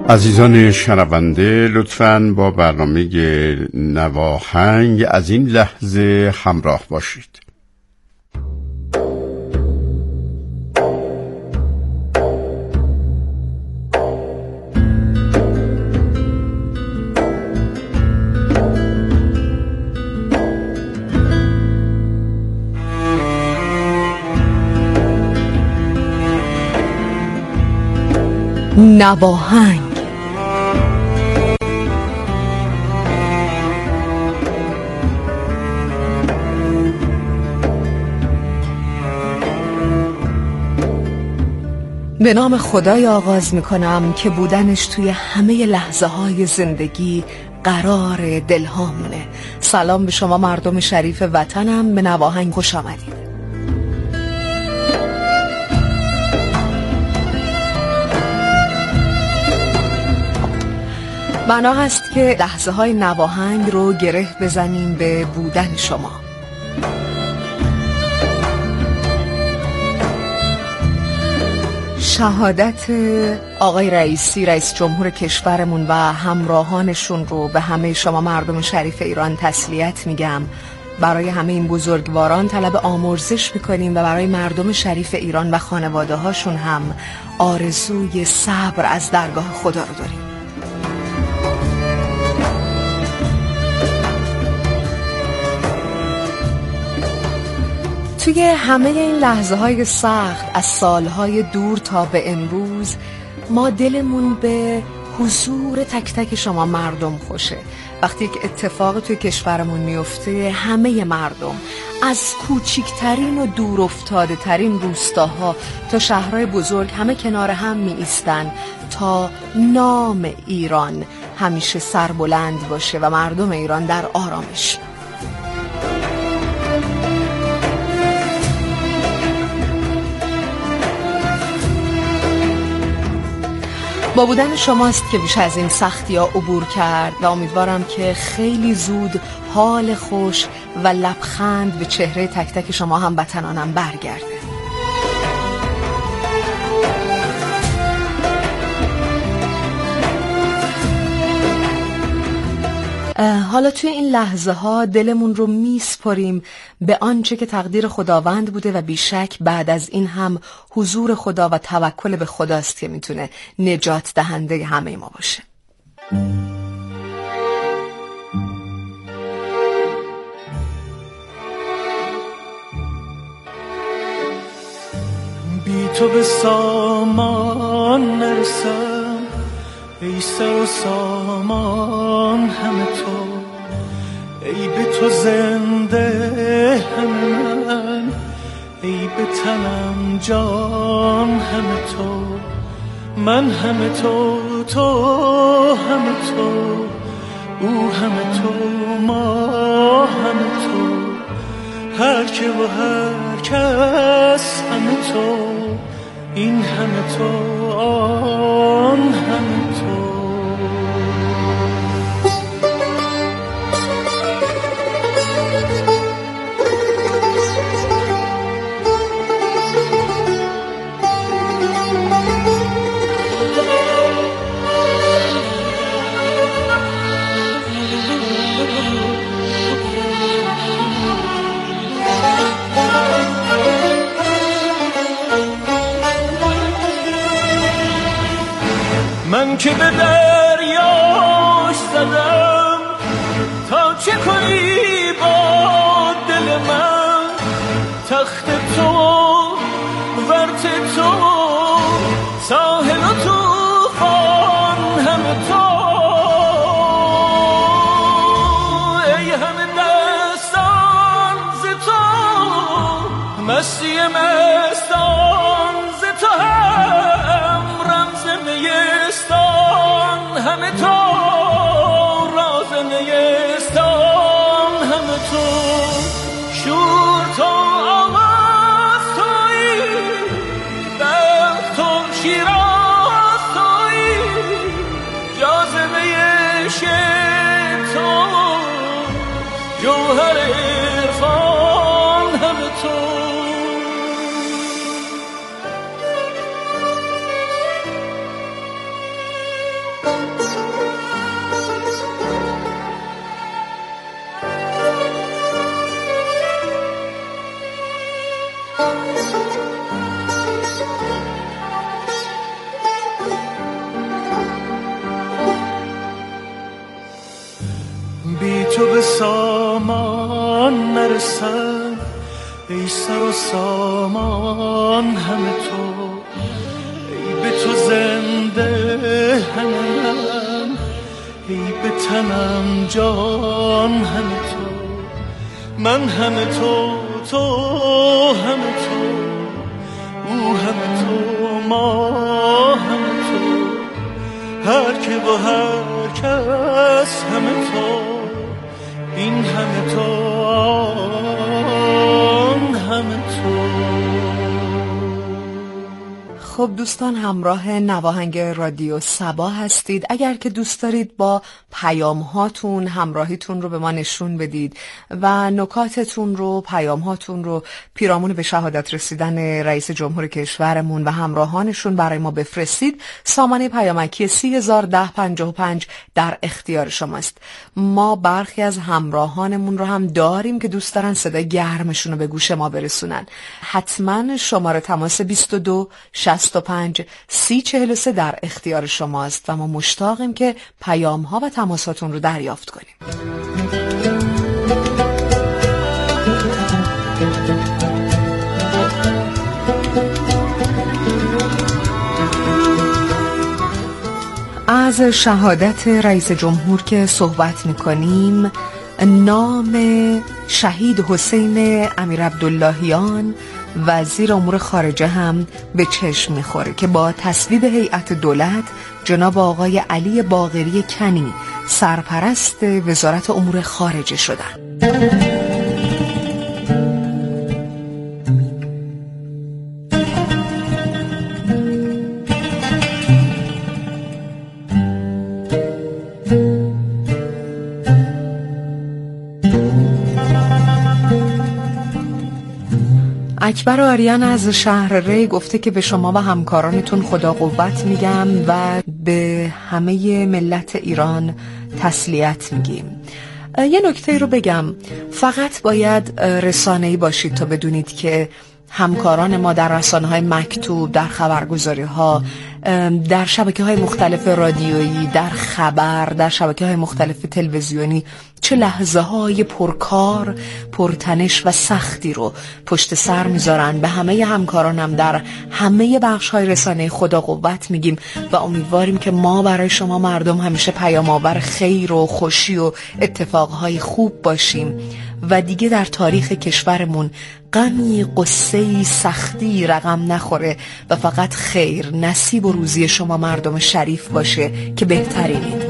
عزیزان شنونده، لطفاً با برنامه نواهنگ از این لحظه همراه باشید. نواهنگ. به نام خدای آغاز میکنم که بودنش توی همه لحظه های زندگی قرار دلهامونه. سلام به شما مردم شریف وطنم، به نواهنگ خوش آمدید. بنا هست که لحظه های نواهنگ رو گره بزنیم به بودن شما. شهادت آقای رئیسی، رئیس جمهور کشورمون و همراهانشون رو به همه شما مردم شریف ایران تسلیت میگم. برای همه این بزرگواران طلب آمرزش میکنیم و برای مردم شریف ایران و خانواده هاشون هم آرزوی صبر از درگاه خدا رو داریم. توی همه این لحظه های سخت از سالهای دور تا به امروز ما دلمون به حضور تک تک شما مردم خوشه. وقتی که اتفاق توی کشورمون میفته، همه مردم از کوچکترین و دور افتاده ترین روستاها تا شهرهای بزرگ همه کنار هم می ایستن تا نام ایران همیشه سربلند باشه و مردم ایران در آرامش. با بودن شماست که بیش از این سختی ها عبور کرد و امیدوارم که خیلی زود حال خوش و لبخند به چهره تک تک شما هموطنانم برگرده. حالا توی این لحظه ها دلمون رو میسپاریم به آنچه که تقدیر خداوند بوده و بیشک بعد از این هم حضور خدا و توکل به خداست که میتونه نجات دهنده همه ما باشه. بی تو به سامان نرسم، ای سر و سامان همه تو، ای به تو زنده همه من، ای به تنم جان همه تو، من همه تو، تو همه تو، او همه تو، ما همه تو، هر که و هر کس همه تو، این همه تو، آن همه تو. من که به دریاش زدم تا چه کنی با دل من، تخت تو ورت تو ساحل و طوفان همه تو، ای همه دستان ز تو، مستی مستان ز تو، هم رمز نیستان همه تو، راز نیستان همه تو، شور تو آواز تویی، بخت تو شیراز تویی، جاذبه عشق تو، جوهر عرفان همه تو. تو به سامان نرسم، ای سر و سامان همه تو، ای به تو زنده همه من، ای به تنم جان همه تو، من همه تو، تو همه تو، او همه تو، ما همه تو، هر که و هر کس همه تو، این همه تو، آن همه تو. خب دوستان، همراه نواهنگ رادیو صبا هستید. اگر که دوست دارید با پیام هاتون همراهیتون رو به ما نشون بدید و نکاتتون رو، پیام هاتون رو پیرامون به شهادت رسیدن رئیس جمهور کشورمون و همراهانشون برای ما بفرستید، سامانه پیامکی 301055 در اختیار شماست. ما برخی از همراهانمون رو هم داریم که دوست دارن صدای گرمشون رو به گوش ما برسونن. حتما شماره تماس 22 65 3043 در اختیار شماست و ما مشتاقیم که پیام ها و تماساتون رو دریافت کنیم. از شهادت رئیس جمهور که صحبت می‌کنیم، نام شهید حسین امیر عبداللهیان وزیر امور خارجه هم به چشم می‌خوره که با تصویب هیئت دولت جناب آقای علی باقری کنی سرپرست وزارت امور خارجه شدند. اکبر آریان از شهر ری گفته که به شما و همکارانتون خدا قوت میگم و به همه ملت ایران تسلیت میگیم. یه نکته رو بگم، فقط باید رسانه‌ای باشید تا بدونید که همکاران ما در رسانه‌های مکتوب، در خبرگزاری‌ها، در شبکه‌های مختلف رادیویی، در خبر، در شبکه‌های مختلف تلویزیونی چه لحظه‌های پرکار، پرتنش و سختی رو پشت سر میذارن. به همه همکارانم در همه بخش‌های رسانه خدا قوت میگیم و امیدواریم که ما برای شما مردم همیشه پیام‌آور خیر و خوشی و اتفاقهای خوب باشیم و دیگه در تاریخ کشورمون غمی، قصه‌ای، سختی رقم نخوره و فقط خیر، نصیب و روزی شما مردم شریف باشه که بهترینید.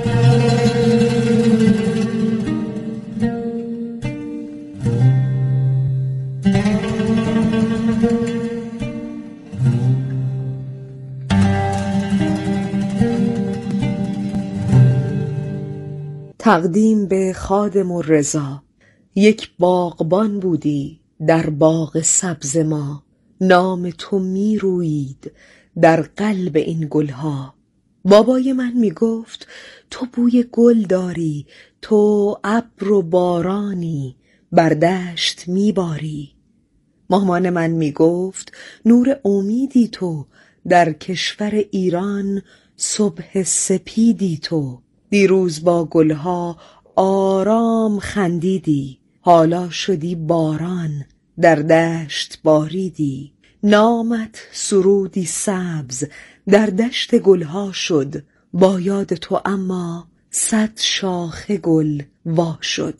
تقدیم به خادم الرضا. یک باغبان بودی در باغ سبز ما، نام تو می روید در قلب این گلها. بابای من می گفت تو بوی گل داری، تو ابر و بارانی بر دشت می باری. مامان من می گفت نور امیدی تو، در کشور ایران صبح سپیدی تو. دیروز با گلها آرام خندیدی، حالا شدی باران در دشت باریدی. نامت سرودی سبز در دشت گلها شد، با یاد تو اما 100 شاخه گل وا شد.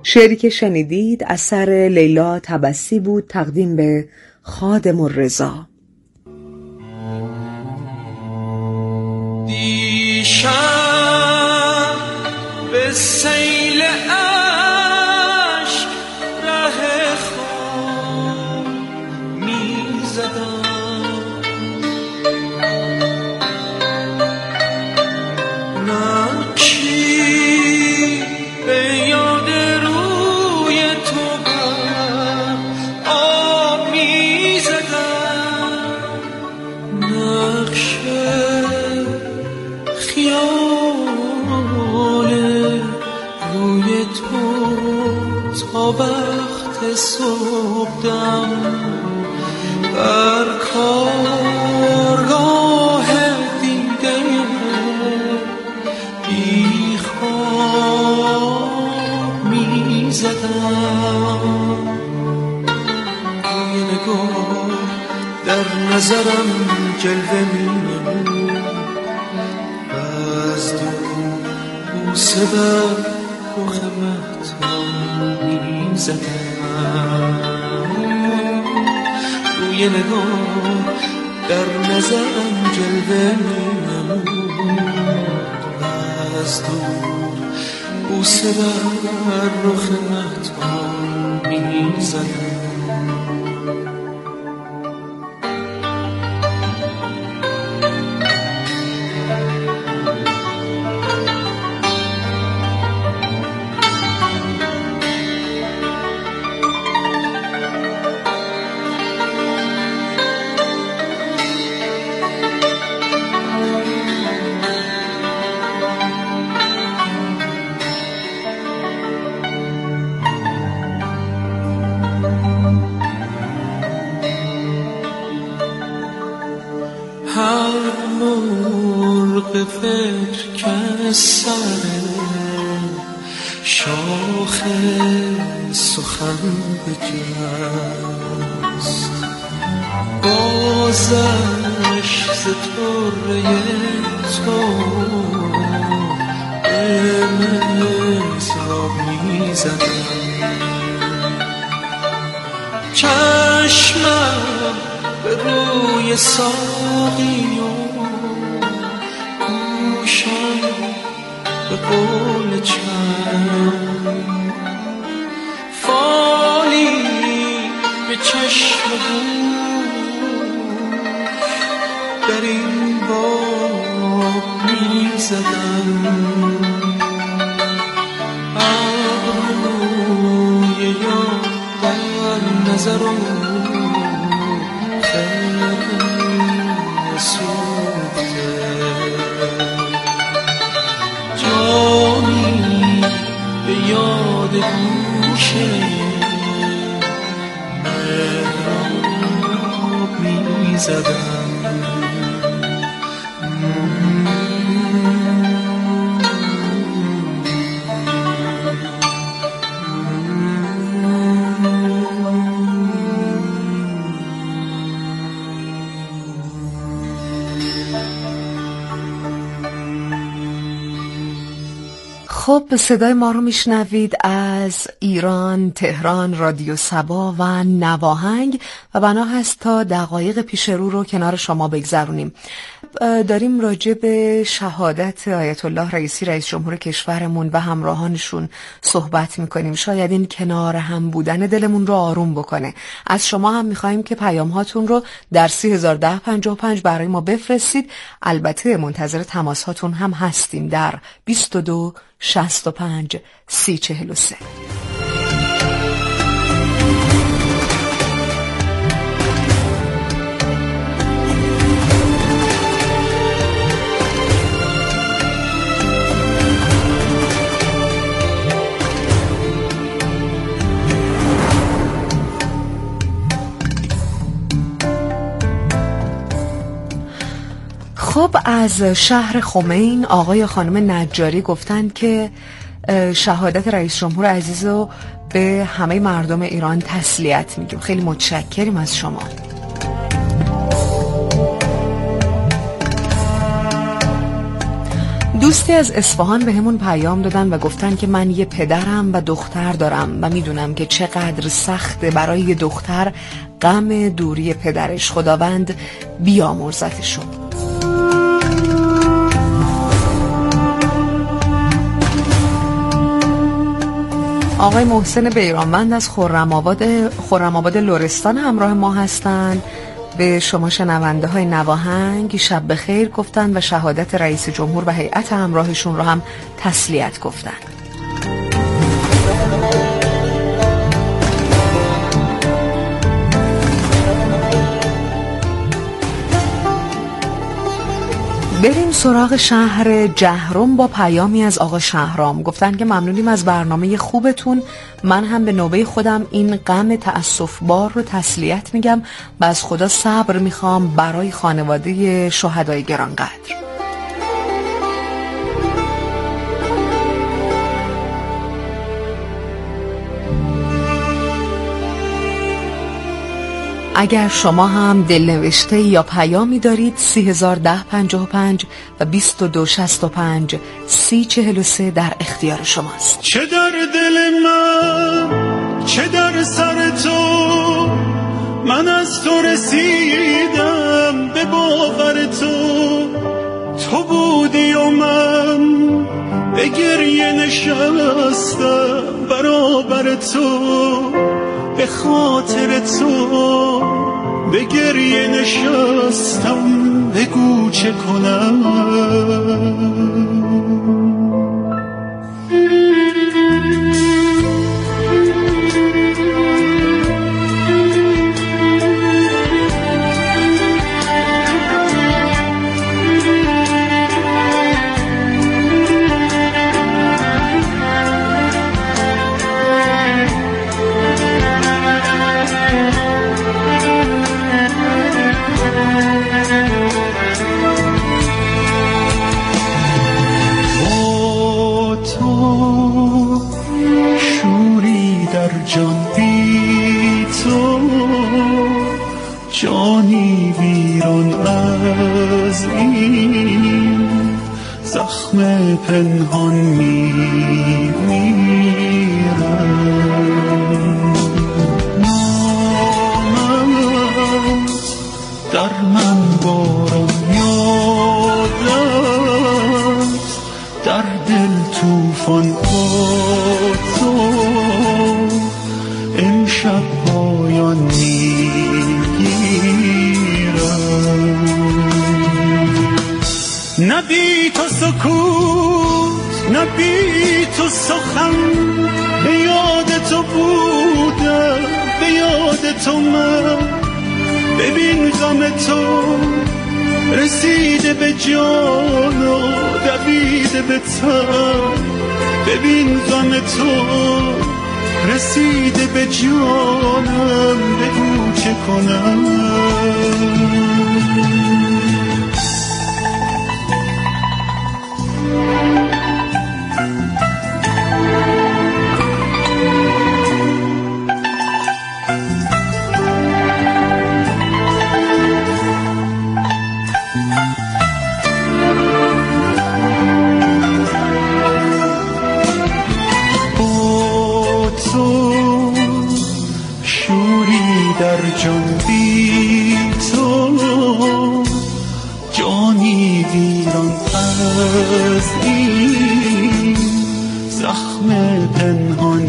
شعری که شنیدید اثر لیلا طبسی بود، تقدیم به خادم الرضا. دیشب به سیل عشق ره خود می زدم، نقشی به یاد روی تو بر آب می زدم، نقش خیال روی تو تا وقت صبحدم، بر کارگاه دیده بی خواب می زدم، روی نگاه در نظرم جلوه می نمود، از دور بوسه بر رخ مهتاب می زدم، روی نگاه در نظرم جلوه می نمود، از دور بوسه بر رخ مهتاب می زدم. هر مرغ فکر که سر شاخ سخن بجست، بازش ز طره تو به مضراب می زدم، چشمم به روی ساقی و گوشم به قول چند، فالی به چشم گوش در این باب می زدم، ابروی یاد در نظرم سوخته، جامی به یاد گوشه مهراب می زدم. خب صدای ما رو میشنوید از ایران، تهران، رادیو صبا و نواهنگ و بنا هست تا دقایق پیش رو کنار شما بگذرونیم. داریم راجع به شهادت آیت الله رئیسی رئیس جمهور کشورمون و همراهانشون صحبت میکنیم. شاید این کنار هم بودن دلمون رو آروم بکنه. از شما هم میخواییم که پیام هاتون رو در 301055 برای ما بفرستید. البته منتظر تماس هاتون هم هستیم در 22 65 3043. خب از شهر خمین آقای خانم نجاری گفتند که شهادت رئیس جمهور عزیز رو به همه مردم ایران تسلیت میگیم. خیلی متشکریم از شما. دوستی از اصفهان به همون پیام دادن و گفتن که من یه پدرم و دختر دارم و میدونم که چقدر سخته برای یه دختر غم دوری پدرش. خداوند بیامرزتشون. آقای محسن بیرانوند از خرم‌آباد لرستان همراه ما هستند. به شما شنونده های نواهنگ شب بخیر گفتن و شهادت رئیس جمهور و هیئت همراهشون رو هم تسلیت گفتن. بریم سراغ شهر جهرم با پیامی از آقا شهرام. گفتن که ممنونیم از برنامه خوبتون. من هم به نوبه خودم این غم تأسف بار رو تسلیت میگم و از خدا صبر میخوام برای خانواده شهدای گرانقدر. اگر شما هم دلنوشته یا پیامی دارید 301055 و 2265 3043 در اختیار شماست. چه در دل من چه در سر تو، من از تو رسیدم به باور تو بودی و من به گریه نشستم برابر تو، به خاطر تو به گریه نشستم، بگو چه کنم. جانی ویران از این زخم پنهان میمیرم. نامت در من باران یادت، در دل توفان با تو امشب پایان نه بی تو سکوت نه بی تو سخن، به یاد تو بودم به یاد تو من، ببین غم تو رسیده به جان و دویده به تن، ببین غم تو رسیده به جانم، بگو چه کنم. در جان بی تو جانی ویران از این زخم پنهان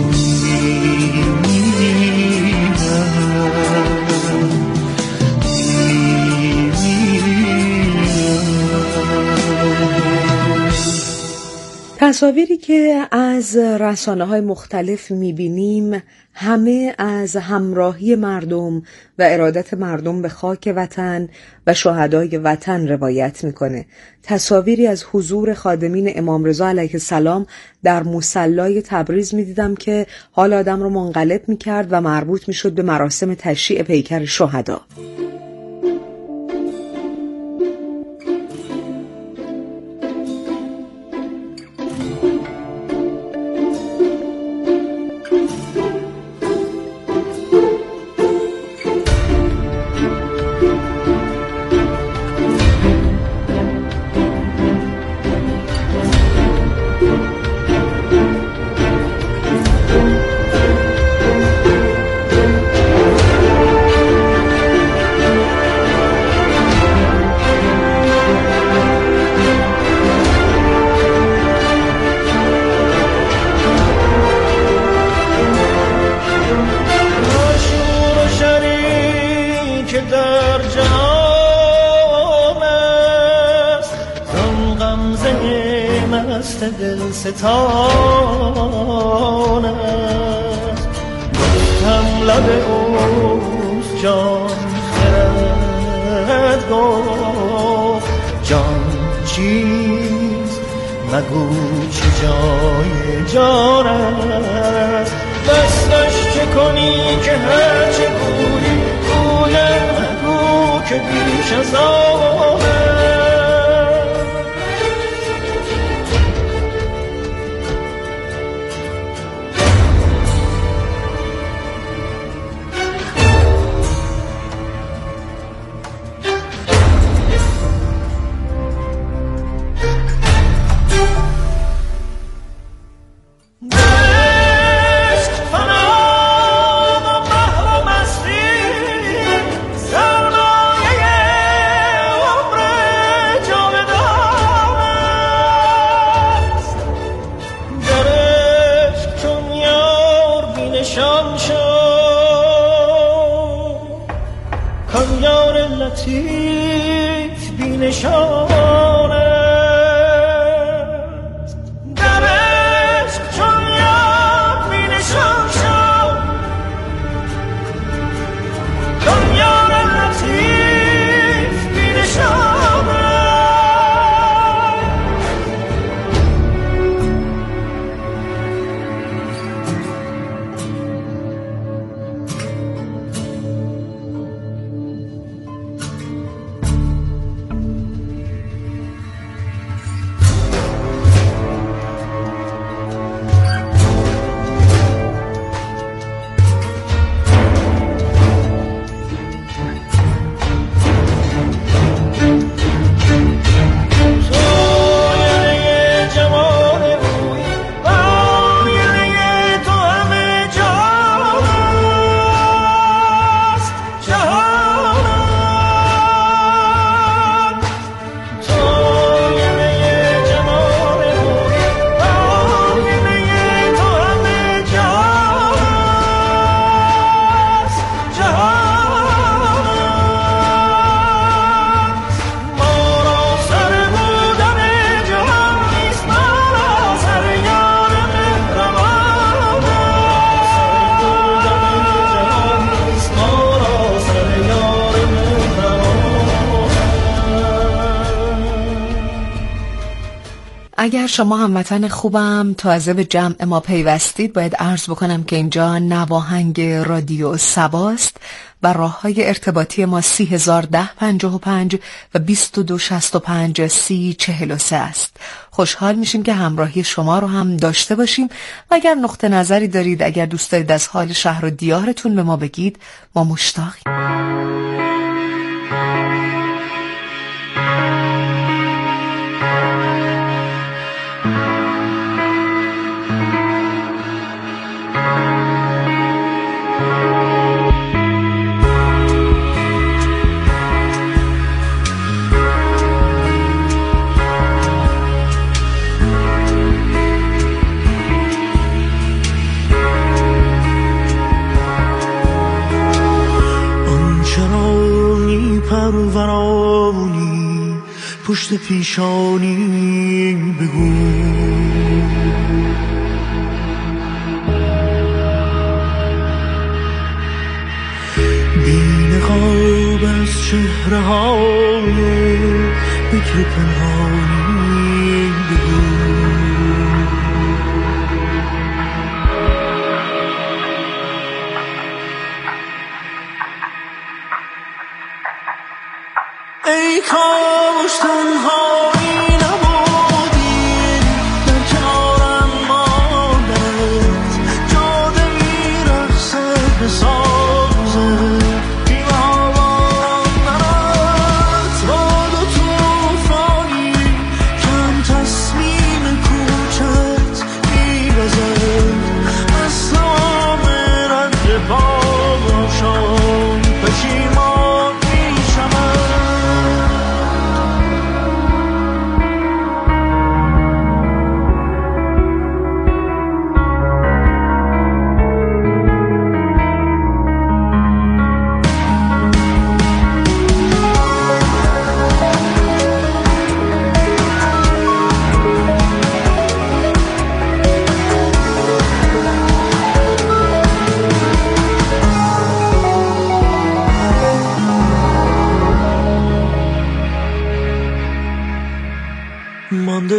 تصاویری که از رسانه‌های مختلف می‌بینیم همه از همراهی مردم و ارادت مردم به خاک وطن و شهدای وطن روایت می‌کنه. تصاویری از حضور خادمین امام رضا علیه السلام در مصلی تبریز می‌دیدم که حال آدم رو منقلب می‌کرد و مربوط می‌شد به مراسم تشییع پیکر شهدا. مثل دلستان است. گفتم لب اوست جان خرد گفت جان چیست مگو چه جای جان است. دستش چه کنی که هرچه گویی گویم مگو که بیش از آن لطیف بینشان است. در عشق چون یار بینشان شد چون یار لطیف بینشان است. اگر شما هموطن خوبم تازه به جمع ما پیوستید، باید عرض بکنم که اینجا نواهنگ رادیو سباست و راه‌های ارتباطی ما 301055 و 2265 3043 است. خوشحال میشیم که همراهی شما رو هم داشته باشیم و اگر نقطه نظری دارید، اگر دوست دارید از حال شهر و دیارتون به ما بگید، ما مشتاقیم. پرورانی پشت پیشانی بگو، بی نقاب از چهره های بکر پنهانی بگو. ای کاش تنهایی نبودی در کنارم مادرت، جاده میرقصد به سازت بیمه هوا نرد، باد و توفانی کم تصمیم کوچت میوزد از تمام رنج پاماشان پشیمان میشمد.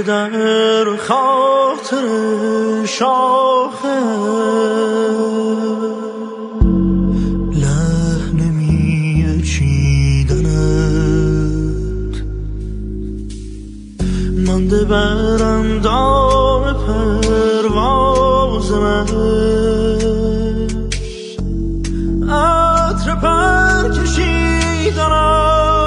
در خاطر شاخه لحن میوه چیدنت مانده بر اندام پرواز من عطر پر کشیدنت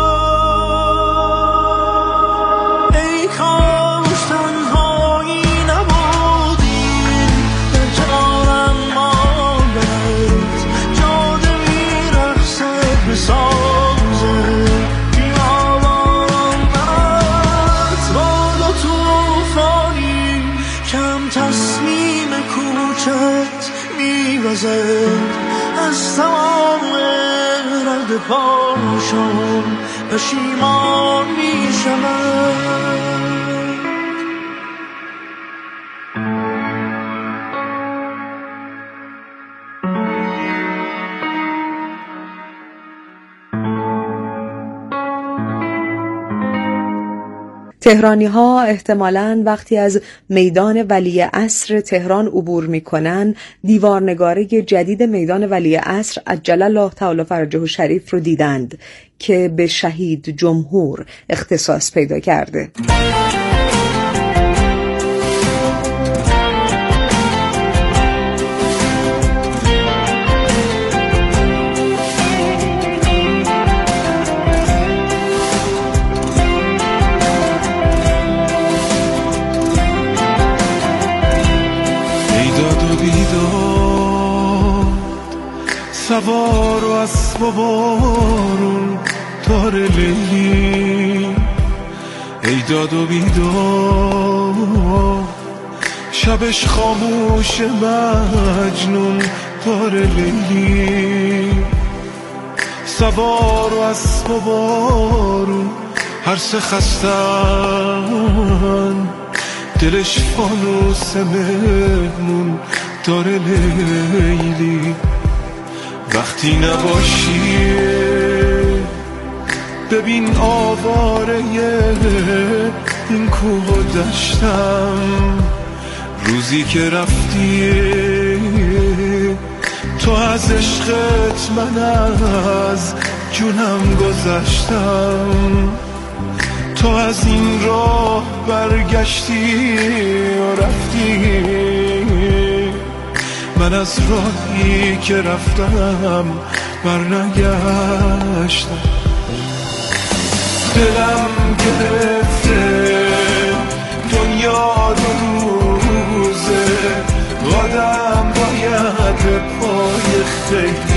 از تمام رد پاشم پشیمان می شود. تهرانی‌ها احتمالاً وقتی از میدان ولیعصر تهران عبور می‌کنن دیوارنگاری جدید میدان ولیعصر عجل الله تعالی فرجه شریف رو دیدند که به شهید جمهور اختصاص پیدا کرده. سوار و اسب و بارون تار لیلی ای داد و بیداد شبش خاموش مجنون تار لیلی سوار و اسب و بارون هر سه خستن دلش فانوس مهمون تار لیلی وقتی نباشی ببین آواره این کوه و دشتم روزی که رفتی تو از عشقت من از جونم گذشتم تو از این راه برگشتی و رفتی من از راهی که رفتم برنگشتم دلم گرفته دنیا دو روزه قدم باید پای خیلی